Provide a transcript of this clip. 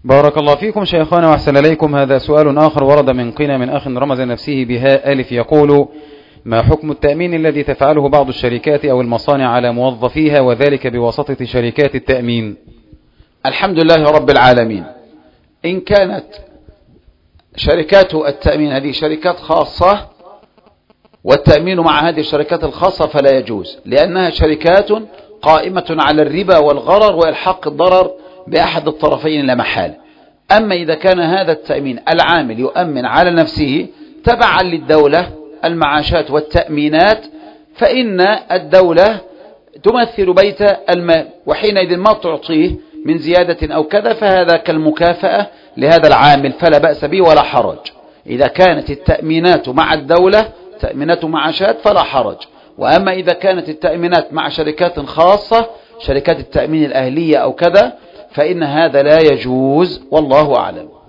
بارك الله فيكم شيخنا وأحسن إليكم. هذا سؤال آخر ورد من قنا من أخ رمز نفسه بها ألف، يقول: ما حكم التأمين الذي تفعله بعض الشركات أو المصانع على موظفيها وذلك بواسطة شركات التأمين؟ الحمد لله رب العالمين. إن كانت شركات التأمين هذه شركات خاصة والتأمين مع هذه الشركات الخاصة فلا يجوز، لأنها شركات قائمة على الربا والغرر وإلحاق الضرر بأحد الطرفين لا محالة. أما إذا كان هذا التأمين العامل يؤمن على نفسه تبعا للدولة المعاشات والتأمينات، فإن الدولة تمثل بيت المال، وحينئذ ما تعطيه من زيادة أو كذا فهذا كالمكافأة لهذا العامل، فلا بأس به ولا حرج. إذا كانت التأمينات مع الدولة تأمينات معاشات فلا حرج. وأما إذا كانت التأمينات مع شركات خاصة، شركات التأمين الأهلية أو كذا، فإن هذا لا يجوز، والله أعلم.